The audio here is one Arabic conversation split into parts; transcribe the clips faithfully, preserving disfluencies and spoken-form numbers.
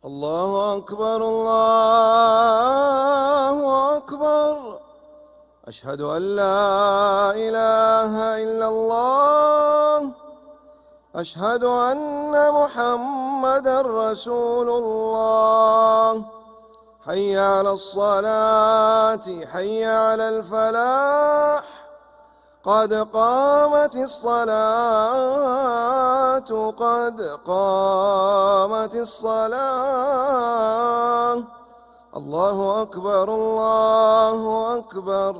الله أكبر الله أكبر. أشهد أن لا إله إلا الله. أشهد أن محمدًا رسول الله. حي على الصلاة حي على الفلاح. قد قامت الصلاة قد قامت الصلاة. الله أكبر الله أكبر.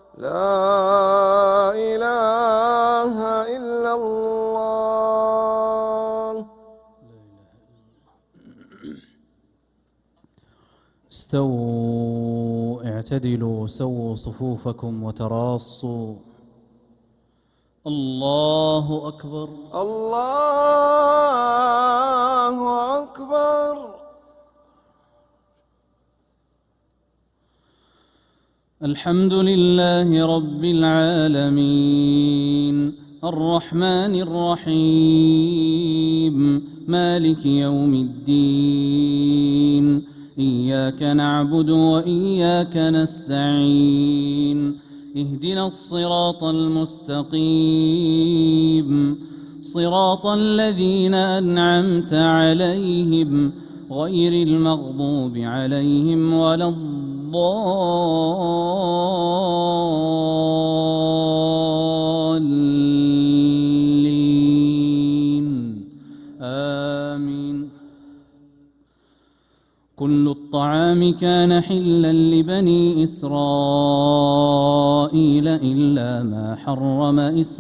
لا إله إلا الله. استووا اعتدلوا سووا صفوفكم وتراصوا. الله أكبر الله أكبر. الحمد لله رب العالمين الرحمن الرحيم مالك يوم الدين. إياك نعبد وإياك نستعين. اهدنا الصراط المستقيم صراط الذين أنعمت عليهم غير المغضوب عليهم ولا الضالين آمين. كل الطعام كان حلا لبني إسرائيل إلا ما حرم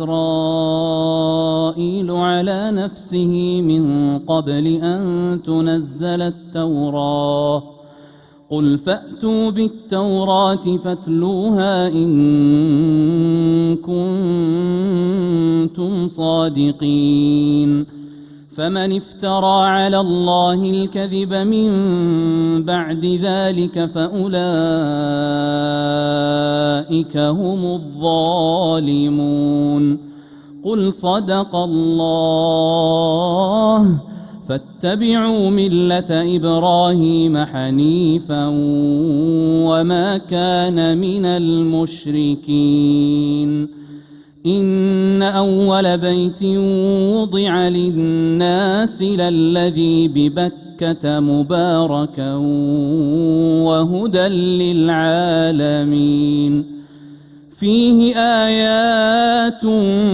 إسرائيل على نفسه من قبل أن تنزل التوراة. قل فأتوا بالتوراة فاتلوها إن كنتم صادقين. فمن افترى على الله الكذب من بعد ذلك فأولئك هم الظالمون. قل صدق الله فاتبعوا ملة إبراهيم حنيفا وما كان من المشركين. إن أول بيت وضع للناس للذي ببكة مباركا وهدى للعالمين. فيه آيات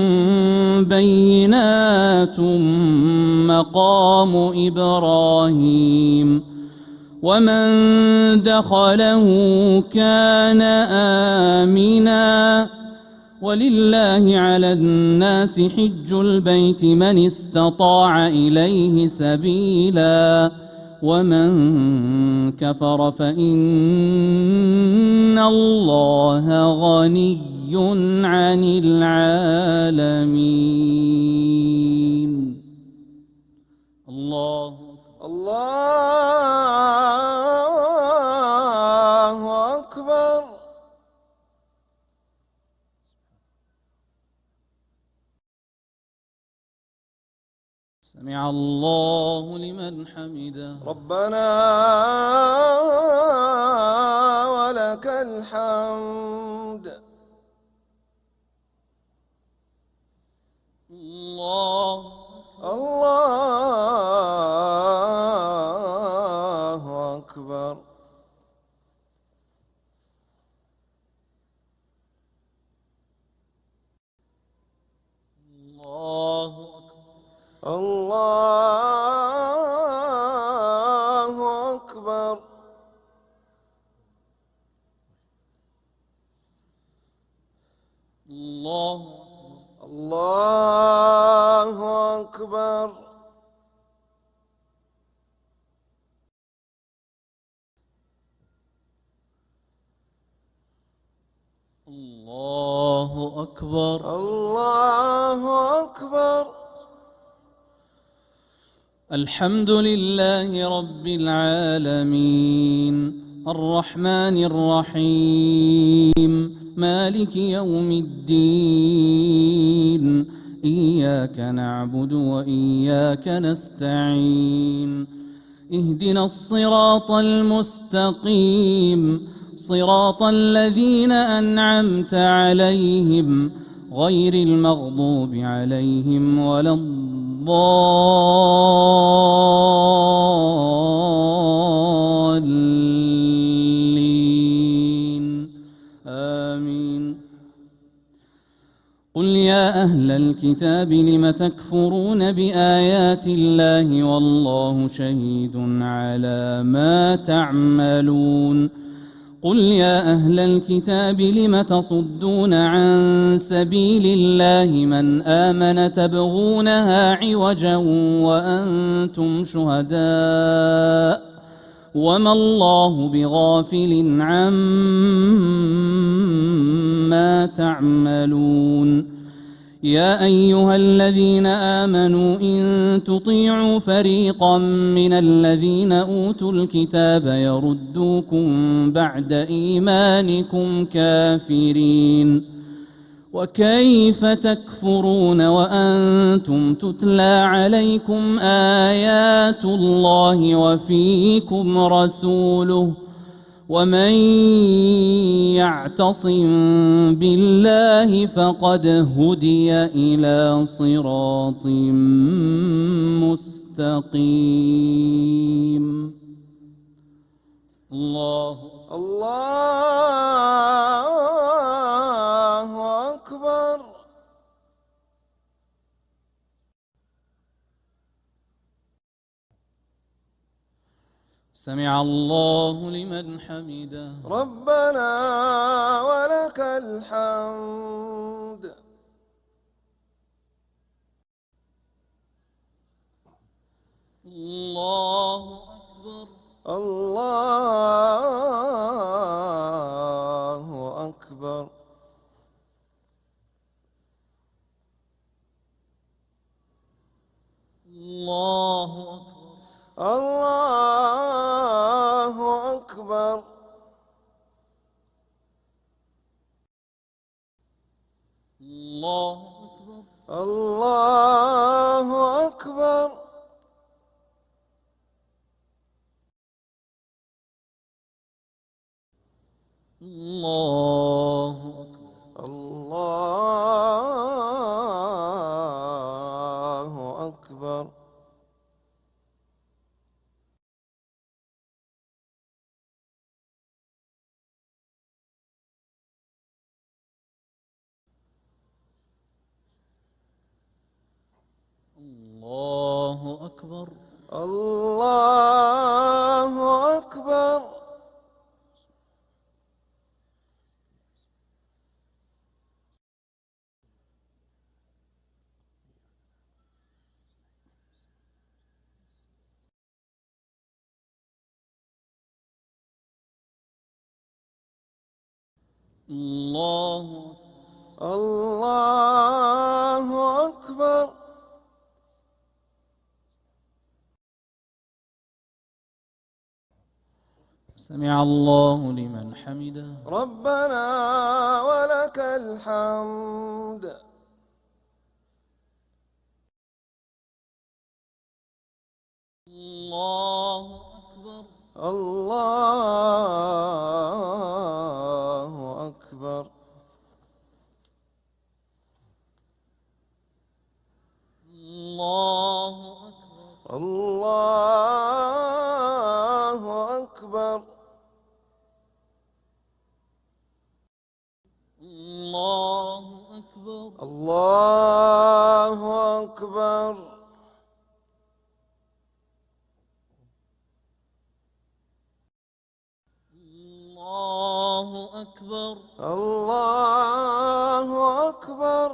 بينات مقام إبراهيم ومن دخله كان آمناً. ولله على الناس حج البيت من استطاع إليه سبيلا ومن كفر فإن الله غني عن العالمين. الله الله أكبر. سمع الله لمن حمده. ربنا ولك الحمد. الله الله أكبر. الله الله أكبر. الله الله أكبر. الله أكبر. الله أكبر. الحمد لله رب العالمين الرحمن الرحيم مالك يوم الدين. إياك نعبد وإياك نستعين. اهدنا الصراط المستقيم صراط الذين أنعمت عليهم غير المغضوب عليهم ولا الضالين آمين. قل يا أهل الكتاب لم تكفرون بآيات الله والله شهيد على ما تعملون. قل يا أهل الكتاب لم تصدون عن سبيل الله من آمن تبغونها عوجا وأنتم شهداء وما الله بغافل عما تعملون. يا أيها الذين آمنوا إن تطيعوا فريقا من الذين أوتوا الكتاب يردوكم بعد إيمانكم كافرين وكيف تكفرون وأنتم تتلى عليكم آيات الله وفيكم رسوله ومن يعتصم بالله فقد هدي إلى صراط مستقيم. الله الله أكبر. سمع الله لمن حمده. ربنا ولك الحمد. الله أكبر. الله أكبر. الله أكبر. الله أكبر. الله أكبر. الله أكبر. الله أكبر. الله أكبر. الله أكبر. الله أكبر. الله الله أكبر. سمع الله لمن حمده. ربنا ولك الحمد. الله أكبر. الله أكبر. الله أكبر. الله أكبر. الله أكبر. الله أكبر. الله أكبر. الله أكبر.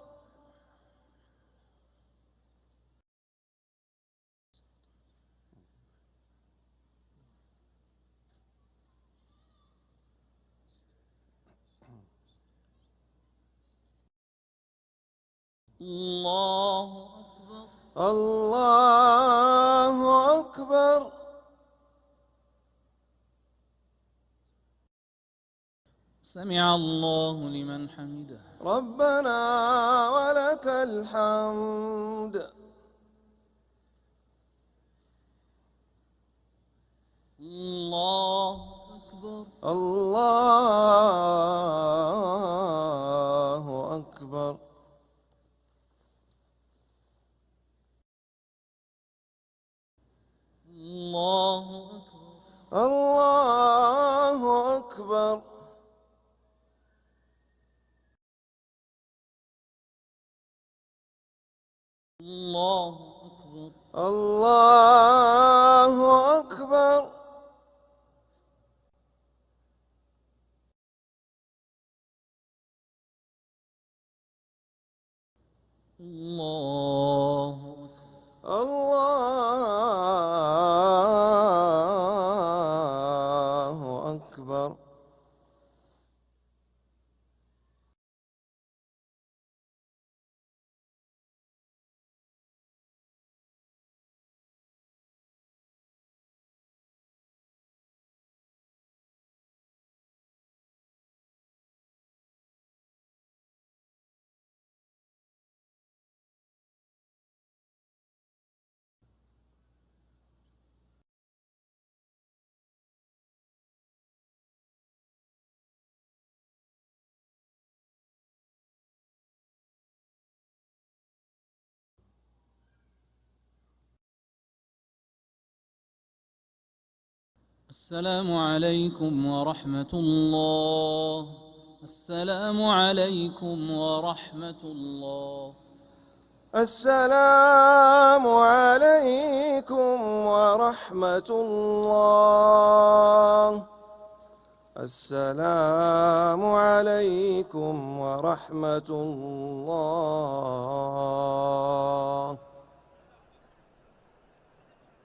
الله أكبر. الله أكبر. سمع الله لمن حمده. ربنا ولك الحمد. الله أكبر. الله أكبر. الله أكبر. الله أكبر. الله أكبر. الله أكبر. الله أكبر. الله أكبر. السلام عليكم ورحمة الله. السلام عليكم ورحمة الله. السلام عليكم ورحمة الله. السلام عليكم ورحمة الله.